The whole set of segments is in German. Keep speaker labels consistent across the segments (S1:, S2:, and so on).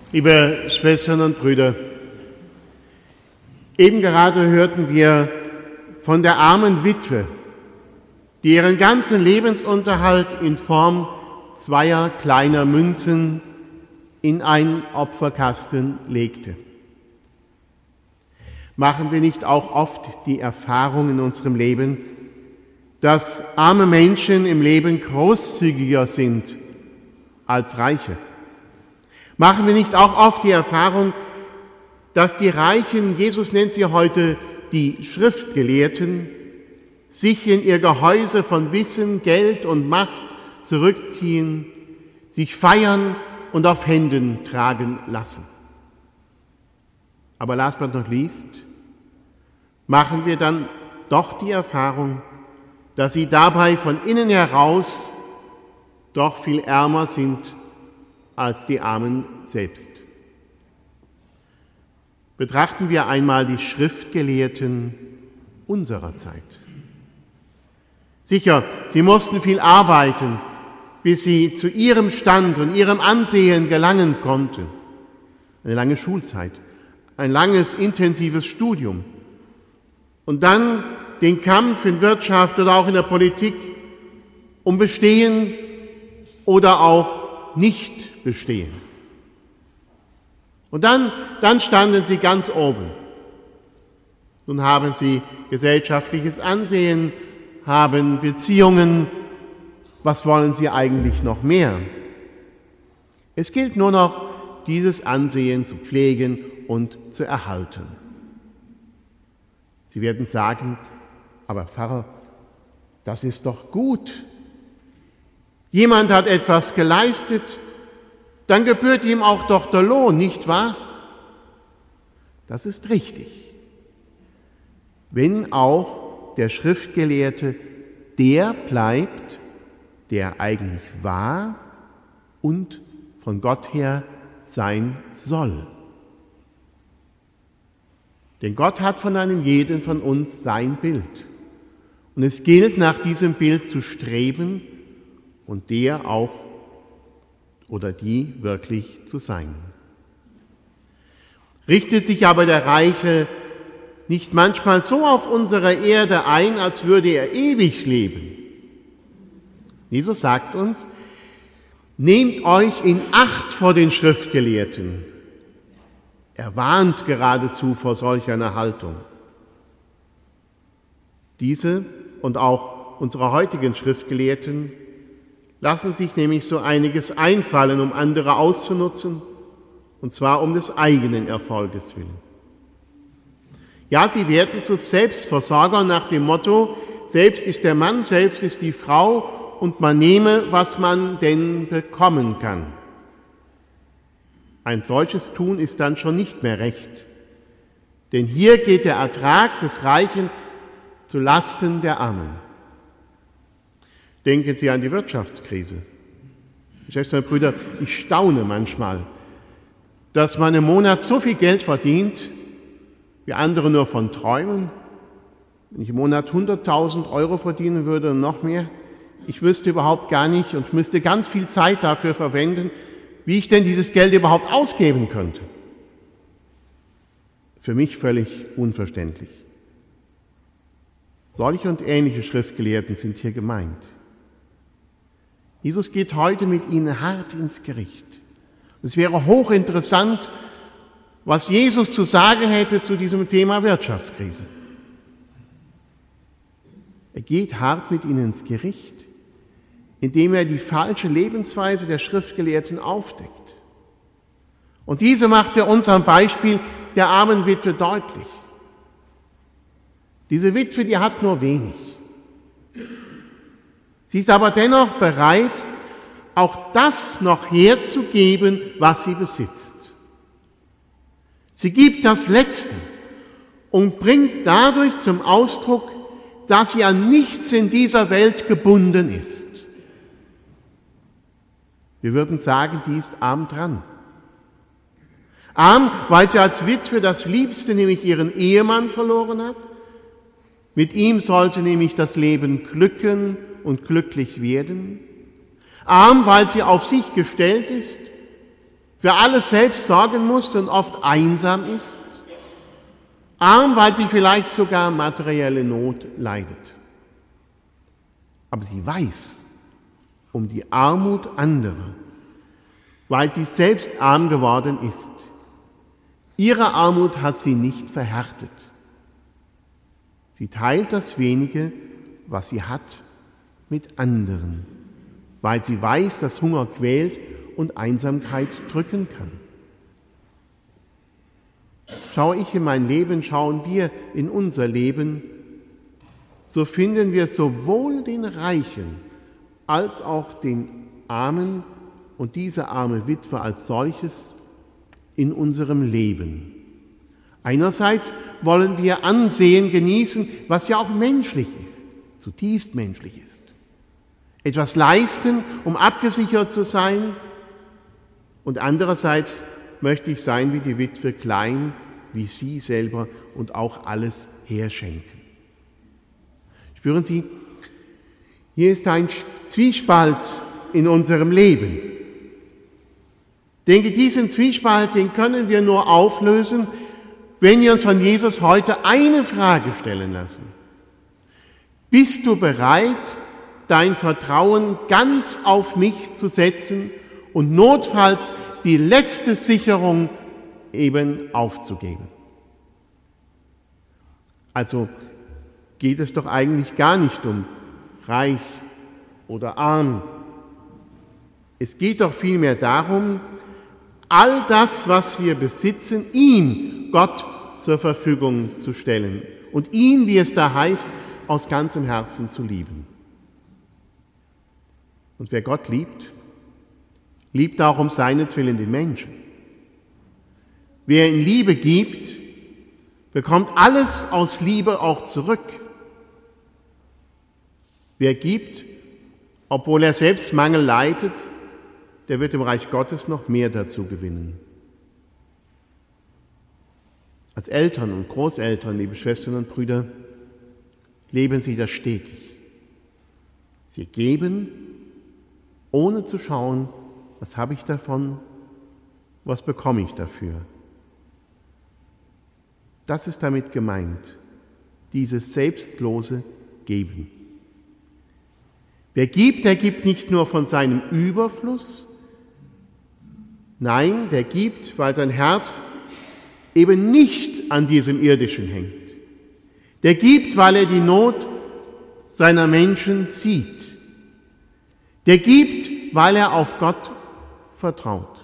S1: Liebe Schwestern und Brüder, eben gerade hörten wir von der armen Witwe, die ihren ganzen Lebensunterhalt in Form zweier kleiner Münzen in einen Opferkasten legte. Machen wir nicht auch oft die Erfahrung in unserem Leben, dass arme Menschen im Leben großzügiger sind als Reiche? Machen wir nicht auch oft die Erfahrung, dass die Reichen, Jesus nennt sie heute die Schriftgelehrten, sich in ihr Gehäuse von Wissen, Geld und Macht zurückziehen, sich feiern und auf Händen tragen lassen? Aber last but not least, machen wir dann doch die Erfahrung, dass sie dabei von innen heraus doch viel ärmer sind als die Armen selbst. Betrachten wir einmal die Schriftgelehrten unserer Zeit. Sicher, sie mussten viel arbeiten, bis sie zu ihrem Stand und ihrem Ansehen gelangen konnten. Eine lange Schulzeit, ein langes, intensives Studium und dann den Kampf in Wirtschaft oder auch in der Politik um Bestehen oder auch nicht bestehen. Und dann standen sie ganz oben. Nun haben sie gesellschaftliches Ansehen, haben Beziehungen. Was wollen sie eigentlich noch mehr? Es gilt nur noch, dieses Ansehen zu pflegen und zu erhalten. Sie werden sagen, aber Pfarrer, das ist doch gut. Jemand hat etwas geleistet, dann gebührt ihm auch doch der Lohn, nicht wahr? Das ist richtig. Wenn auch der Schriftgelehrte der bleibt, der eigentlich war und von Gott her sein soll. Denn Gott hat von einem jeden von uns sein Bild. Und es gilt, nach diesem Bild zu streben und der auch oder die wirklich zu sein. Richtet sich aber der Reiche nicht manchmal so auf unserer Erde ein, als würde er ewig leben? Jesus sagt uns, nehmt euch in Acht vor den Schriftgelehrten. Er warnt geradezu vor solch einer Haltung. Diese und auch unsere heutigen Schriftgelehrten lassen sich nämlich so einiges einfallen, um andere auszunutzen, und zwar um des eigenen Erfolges willen. Ja, sie werden zu Selbstversorgern nach dem Motto, selbst ist der Mann, selbst ist die Frau und man nehme, was man denn bekommen kann. Ein solches Tun ist dann schon nicht mehr recht, denn hier geht der Ertrag des Reichen zu Lasten der Armen. Denken wir an die Wirtschaftskrise. Schwestern und Brüder, ich staune manchmal, dass man im Monat so viel Geld verdient, wie andere nur von träumen. Wenn ich im Monat 100.000 Euro verdienen würde und noch mehr, ich wüsste überhaupt gar nicht und müsste ganz viel Zeit dafür verwenden, wie ich denn dieses Geld überhaupt ausgeben könnte. Für mich völlig unverständlich. Solche und ähnliche Schriftgelehrten sind hier gemeint. Jesus geht heute mit ihnen hart ins Gericht. Es wäre hochinteressant, was Jesus zu sagen hätte zu diesem Thema Wirtschaftskrise. Er geht hart mit ihnen ins Gericht, indem er die falsche Lebensweise der Schriftgelehrten aufdeckt. Und diese macht er uns am Beispiel der armen Witwe deutlich. Diese Witwe, die hat nur wenig. Sie ist aber dennoch bereit, auch das noch herzugeben, was sie besitzt. Sie gibt das Letzte und bringt dadurch zum Ausdruck, dass sie an nichts in dieser Welt gebunden ist. Wir würden sagen, die ist arm dran. Arm, weil sie als Witwe das Liebste, nämlich ihren Ehemann, verloren hat. Mit ihm sollte nämlich das Leben glücken und glücklich werden. Arm, weil sie auf sich gestellt ist für alles selbst sorgen muss und oft einsam ist, arm, weil sie vielleicht sogar materielle Not leidet. Aber sie weiß um die Armut anderer, weil sie selbst arm geworden ist. Ihre Armut hat sie nicht verhärtet. Sie teilt das Wenige, was sie hat, mit anderen, weil sie weiß, dass Hunger quält und Einsamkeit drücken kann. Schaue ich in mein Leben, schauen wir in unser Leben, so finden wir sowohl den Reichen als auch den Armen und diese arme Witwe als solches in unserem Leben. Einerseits wollen wir ansehen, genießen, was ja auch menschlich ist, zutiefst menschlich ist. Etwas leisten, um abgesichert zu sein. Und andererseits möchte ich sein wie die Witwe, klein wie sie selber und auch alles herschenken. Spüren Sie, hier ist ein Zwiespalt in unserem Leben. Ich denke, diesen Zwiespalt, den können wir nur auflösen, wenn wir uns von Jesus heute eine Frage stellen lassen. Bist du bereit, dein Vertrauen ganz auf mich zu setzen und notfalls die letzte Sicherung eben aufzugeben? Also geht es doch eigentlich gar nicht um reich oder arm. Es geht doch vielmehr darum, all das, was wir besitzen, ihm, Gott, zur Verfügung zu stellen und ihn, wie es da heißt, aus ganzem Herzen zu lieben. Und wer Gott liebt, liebt auch um seinetwillen den Menschen. Wer in Liebe gibt, bekommt alles aus Liebe auch zurück. Wer gibt, obwohl er selbst Mangel leidet, der wird im Reich Gottes noch mehr dazu gewinnen. Als Eltern und Großeltern, liebe Schwestern und Brüder, leben Sie das stetig. Sie geben, ohne zu schauen, was habe ich davon, was bekomme ich dafür. Das ist damit gemeint, dieses selbstlose Geben. Wer gibt, der gibt nicht nur von seinem Überfluss, nein, der gibt, weil sein Herz eben nicht an diesem Irdischen hängt. Der gibt, weil er die Not seiner Menschen sieht. Der gibt, weil er auf Gott vertraut.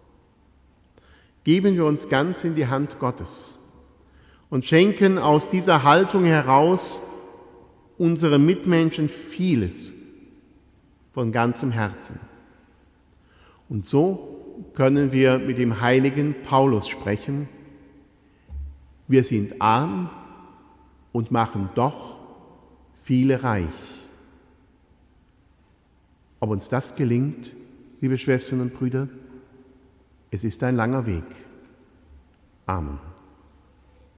S1: Geben wir uns ganz in die Hand Gottes und schenken aus dieser Haltung heraus unseren Mitmenschen vieles von ganzem Herzen. Und so können wir mit dem heiligen Paulus sprechen: Wir sind arm und machen doch viele reich. Ob uns das gelingt, liebe Schwestern und Brüder, es ist ein langer Weg. Amen.